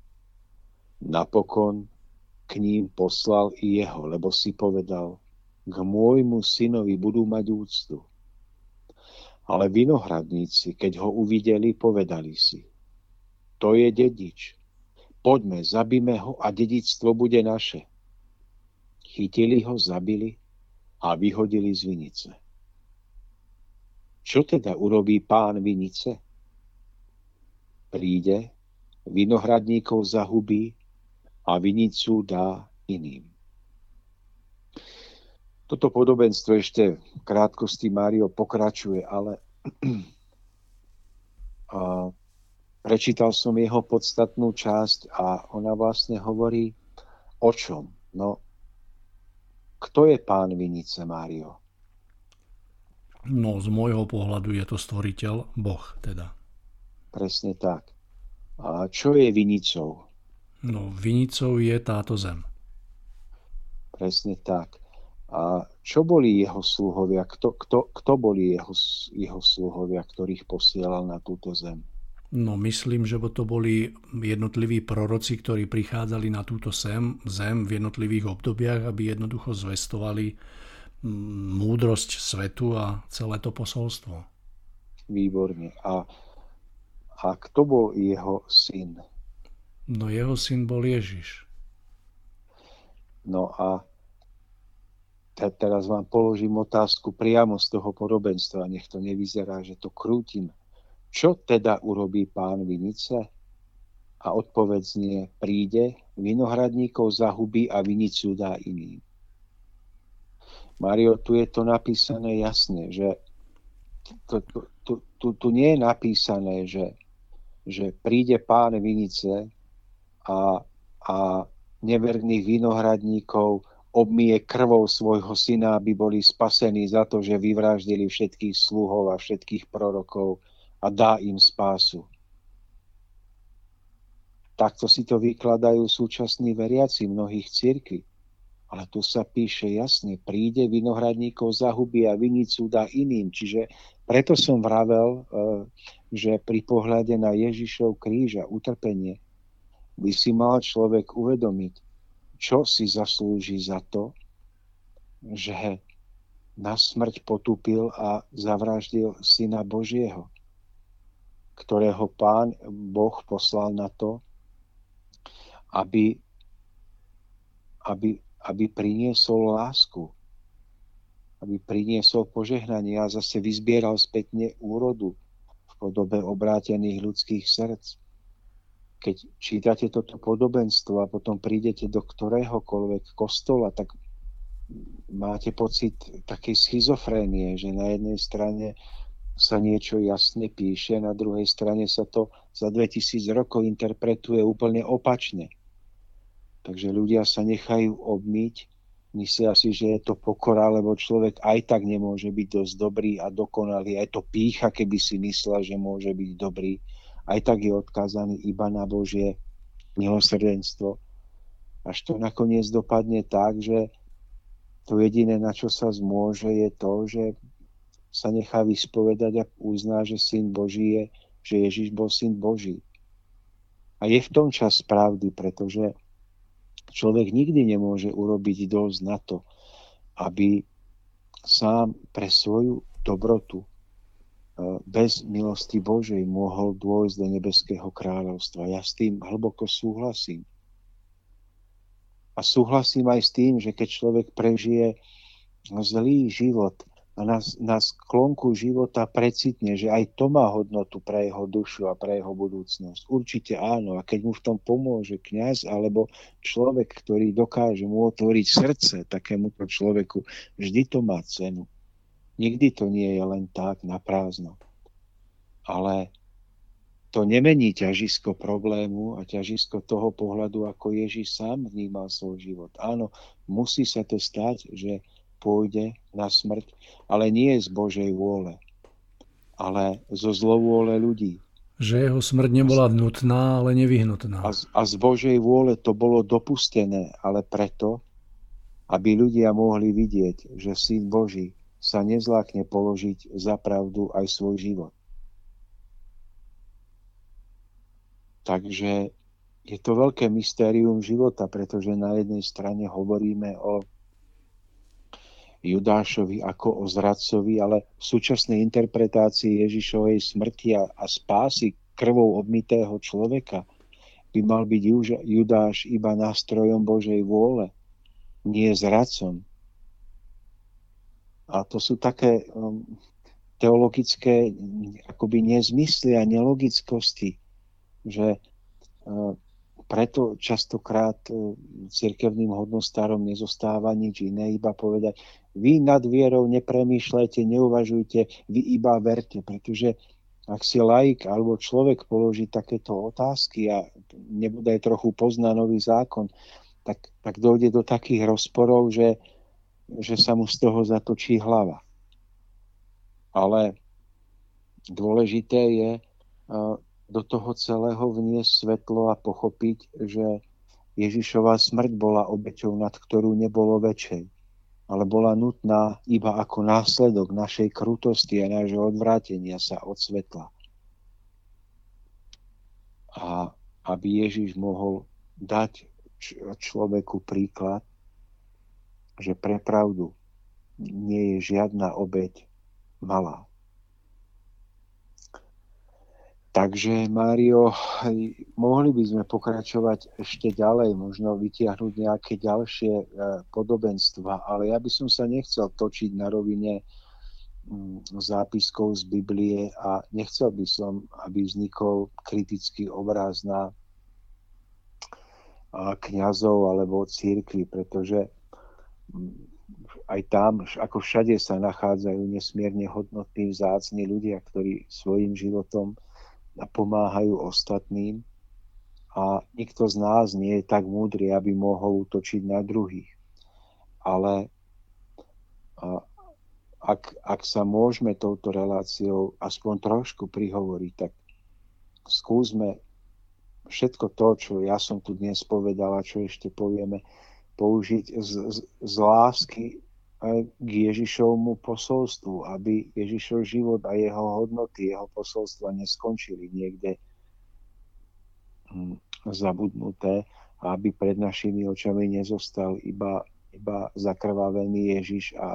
Napokon k ním poslal i jeho, lebo si povedal, k môjmu synovi budú mať úctu. Ale vinohradníci, keď ho uvideli, povedali si, to je dedič. Poďme, zabíme ho a dedičstvo bude naše. Chytili ho, zabili a vyhodili z vinice. Čo teda urobí pán vinice? Príde, vinohradníkov zahubí a vinicu dá iným. Toto podobenstvo ešte v krátkosti, Mário, pokračuje, ale a prečítal som jeho podstatnú časť a ona vlastne hovorí o čom? No, kto je pán vinice, Mário? No, z môjho pohľadu je to stvoriteľ, Boh teda. Presne tak. A čo je vinicou? No, vinicou je táto zem. Presne tak. A čo boli jeho sluhovia? Kto, kto, kto boli jeho, jeho sluhovia, ktorých posielal na túto zem? No, myslím, že to boli jednotliví proroci, ktorí prichádzali na túto zem, zem v jednotlivých obdobiach, aby jednoducho zvestovali múdrosť svetu a celé to posolstvo. Výborne. A, a kto bol jeho syn? No, jeho syn bol Ježiš. No a teraz vám položím otázku priamo z toho podobenstva. Nech to nevyzerá, že to krútim. Čo teda urobí pán vinice? A odpoveď znie, príde, vinohradníkov zahubí a vinicu dá iným. Mário, tu je to napísané jasne, že tu, tu, tu, tu, tu nie je napísané, že, že príde pán vinice a, a neverných vinohradníkov obmije krvou svojho syna, aby boli spasení za to, že vyvraždili všetkých sluhov a všetkých prorokov a dá im spásu. Takto si to vykladajú súčasní veriaci mnohých cirkví. Ale tu sa píše jasne, príde, vinohradníkov zahubí a vinicu dá iným. Čiže preto som vravel, že pri pohľade na Ježišov kríž a utrpenie by si mal človek uvedomiť, čo si zaslúži za to, že na smrť potúpil a zavraždil Syna Božieho, ktorého Pán Boh poslal na to, aby, aby, aby priniesol lásku, aby priniesol požehnanie a zase vyzbieral spätne úrodu v podobe obrátených ľudských srdc. Keď čítate toto podobenstvo a potom prídete do ktoréhokoľvek kostola, tak máte pocit takej schizofrénie, že na jednej strane sa niečo jasne píše, na druhej strane sa to za dvetisíc rokov interpretuje úplne opačne. Takže ľudia sa nechajú obmyť, myslia si, že je to pokora, lebo človek aj tak nemôže byť dosť dobrý a dokonalý. Aj to pýcha, keby si myslel, že môže byť dobrý. Aj tak je odkázaný iba na Božie milosrdenstvo. Až to nakoniec dopadne tak, že to jediné, na čo sa zmôže, je to, že sa nechá vyspovedať a uzná, že syn Boží je, že Ježiš bol syn Boží. A je v tom čas pravdy, pretože človek nikdy nemôže urobiť dosť na to, aby sám pre svoju dobrotu bez milosti Božej mohol dôjsť do nebeského kráľovstva. Ja s tým hlboko súhlasím. A súhlasím aj s tým, že keď človek prežije zlý život a na, na sklonku života precitne, že aj to má hodnotu pre jeho dušu a pre jeho budúcnosť. Určite áno. A keď mu v tom pomôže kňaz alebo človek, ktorý dokáže mu otvoriť srdce takémuto človeku, vždy to má cenu. Nikdy to nie je len tak na prázdno. Ale to nemení ťažisko problému a ťažisko toho pohľadu, ako Ježiš sám vnímal svoj život. Áno, musí sa to stať, že pôjde na smrť, ale nie z Božej vôle, ale zo zlovôle ľudí. Že jeho smrť nebola nutná, ale nevyhnutná. A z, a z Božej vôle to bolo dopustené, ale preto, aby ľudia mohli vidieť, že Syn Boží sa nezlákne položiť za pravdu aj svoj život. Takže je to veľké mystérium života, pretože na jednej strane hovoríme o Judášovi ako o zradcovi, ale v súčasnej interpretácii Ježišovej smrti a, a spásy krvou obmytého človeka by mal byť Judáš iba nástrojom Božej vôle, nie zradcom. A to sú také um, teologické akoby nezmysly a nelogickosti, že uh, preto častokrát uh, cirkevným hodnostárom nezostáva nič iné, iba povedať, vy nad vierou nepremýšľajte, neuvažujte, vy iba verte, pretože ak si laik alebo človek položí takéto otázky a nebude aj trochu pozná nový zákon, tak, tak dojde do takých rozporov, že že sa mu z toho zatočí hlava. Ale dôležité je do toho celého vniesť svetlo a pochopiť, že Ježišova smrť bola obeťou, nad ktorú nebolo väčšej, ale bola nutná iba ako následok našej krutosti a nášho odvrátenia sa od svetla. A aby Ježiš mohol dať človeku príklad, že pre pravdu nie je žiadna obeť malá. Takže, Mário, mohli by sme pokračovať ešte ďalej, možno vytiahnuť nejaké ďalšie podobenstva, ale ja by som sa nechcel točiť na rovine zápiskov z Biblie a nechcel by som, aby vznikol kritický obraz na kňazov alebo cirkvi, pretože aj tam, ako všade sa nachádzajú nesmierne hodnotní, vzácni ľudia, ktorí svojim životom napomáhajú ostatným a nikto z nás nie je tak múdry, aby mohol útočiť na druhých. Ale ak, ak sa môžeme touto reláciou aspoň trošku prihovoriť, tak skúsme všetko to, čo ja som tu dnes povedal a čo ešte povieme, použiť z, z, z lásky k Ježišovmu posolstvu, aby Ježišov život a jeho hodnoty, jeho posolstva neskončili niekde hm, zabudnuté a aby pred našimi očami nezostal iba, iba zakrvavený Ježiš, a, a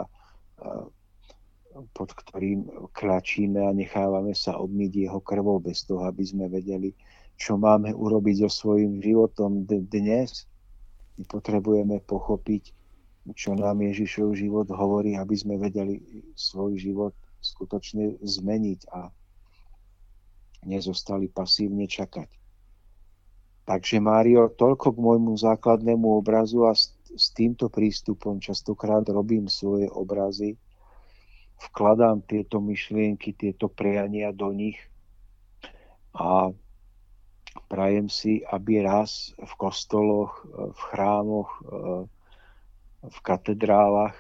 pod ktorým klačíme a nechávame sa obmyť jeho krvou bez toho, aby sme vedeli, čo máme urobiť so svojím životom d- dnes. My potrebujeme pochopiť, čo nám Ježišov život hovorí, aby sme vedeli svoj život skutočne zmeniť a nezostali pasívne čakať. Takže, Mário, toľko k môjmu základnému obrazu a s, s týmto prístupom častokrát robím svoje obrazy, vkladám tieto myšlienky, tieto priania do nich a prajem si, aby raz v kostoloch, v chrámoch, v katedrálach,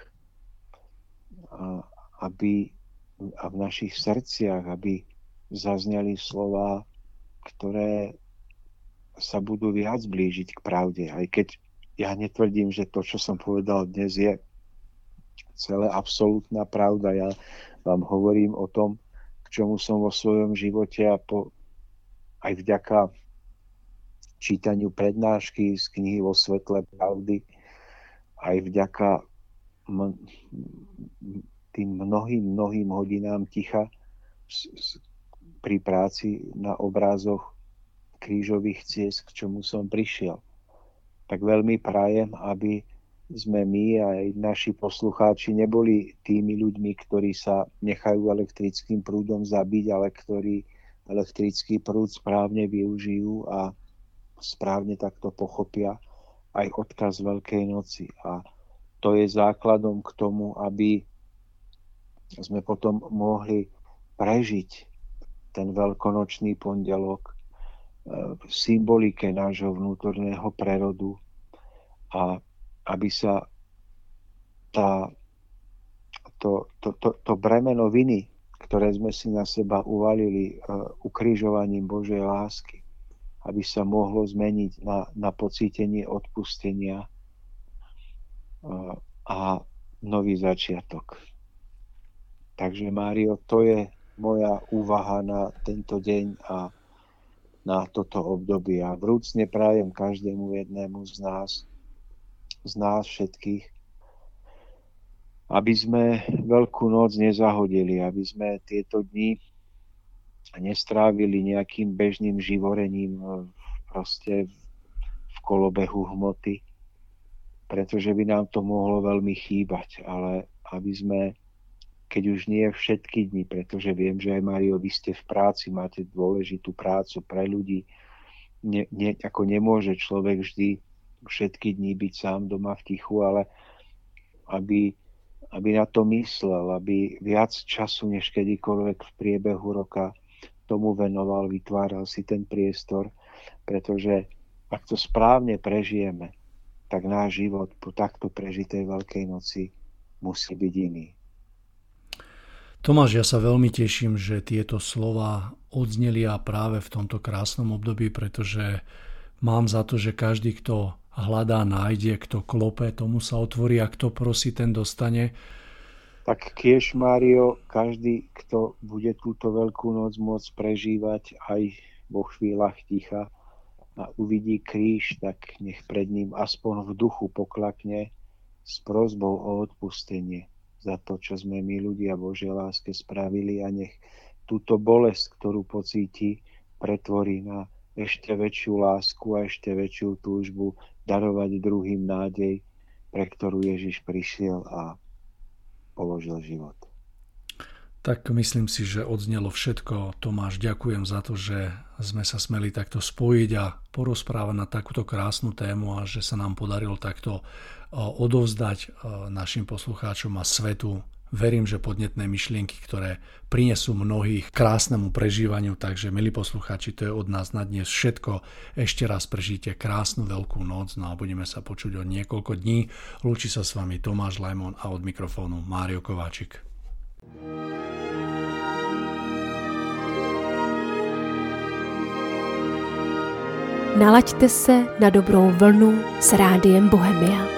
aby a v našich srdciach, aby zazneli slová, ktoré sa budú viac blížiť k pravde. Aj keď ja netvrdím, že to, čo som povedal dnes, je celé absolútna pravda. Ja vám hovorím o tom, k čomu som vo svojom živote a po, aj vďaka čítaniu prednášky z knihy Vo svetle pravdy, aj vďaka m- tým mnohým, mnohým hodinám ticha s, s, pri práci na obrázoch krížových ciest, k čomu som prišiel. Tak veľmi prajem, aby sme my a aj naši poslucháči neboli tými ľuďmi, ktorí sa nechajú elektrickým prúdom zabiť, ale ktorí elektrický prúd správne využijú a správne takto pochopia aj odkaz Veľkej noci. A to je základom k tomu, aby sme potom mohli prežiť ten veľkonočný pondelok v symbolike nášho vnútorného prerodu a aby sa tá, to, to, to, to bremeno viny, ktoré sme si na seba uvalili uh, ukrižovaním Božej lásky, aby sa mohlo zmeniť na, na pocítenie odpustenia uh, a nový začiatok. Takže, Mário, to je moja úvaha na tento deň a na toto obdobie. A vrúcne prajem každému jednému z nás, z nás všetkých, aby sme Veľkú noc nezahodili, aby sme tieto dni nestrávili nejakým bežným živorením proste v kolobehu hmoty, pretože by nám to mohlo veľmi chýbať, ale aby sme, keď už nie všetky dni, pretože viem, že aj Mário, vy ste v práci, máte dôležitú prácu pre ľudí, ne, ne, ako nemôže človek vždy všetky dni byť sám doma v tichu, ale aby, aby na to myslel, aby viac času než kedykoľvek v priebehu roka tomu venoval, vytváral si ten priestor, pretože ak to správne prežijeme, tak náš život po takto prežitej Veľkej noci musí byť iný. Tomáš, ja sa veľmi teším, že tieto slova odzneli a práve v tomto krásnom období, pretože mám za to, že každý, kto hľadá, nájde, kto klope, tomu sa otvorí a kto prosí, ten dostane. Tak kiež, Mário, každý, kto bude túto Veľkú noc môcť prežívať aj vo chvíľach ticha a uvidí kríž, tak nech pred ním aspoň v duchu poklakne s prosbou o odpustenie za to, čo sme my ľudia Božej láske spravili, a nech túto bolesť, ktorú pocíti, pretvorí na ešte väčšiu lásku a ešte väčšiu túžbu darovať druhým nádej, pre ktorú Ježiš prišiel a položil život. Tak myslím si, že odznelo všetko. Tomáš, ďakujem za to, že sme sa smeli takto spojiť a porozprávať na takúto krásnu tému a že sa nám podarilo takto odovzdať našim poslucháčom a svetu. Verím, že podnetné myšlienky, ktoré prinesú mnohých k krásnemu prežívaniu. Takže, milí poslucháči, to je od nás na dnes všetko. Ešte raz prežite krásnu Veľkú noc, no a budeme sa počuť o niekoľko dní. Lúči sa s vami Tomáš Lajmon a od mikrofónu Mário Kováčik. Nalaďte se na dobrou vlnu s Rádiem Bohemia.